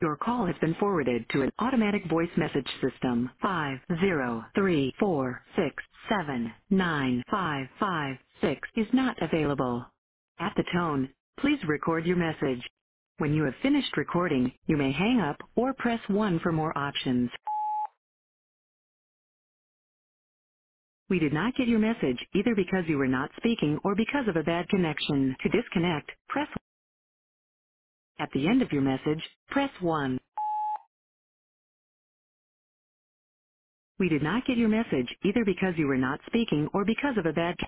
Your call has been forwarded to an automatic voice message system. 50346795556 is not available. At the tone, please record your message. When you have finished recording, you may hang up or press 1 for more options. We did not get your message either because you were not speaking or because of a bad connection. To disconnect, press 1. At the end of your message, press 1. We did not get your message either because you were not speaking or because of a bad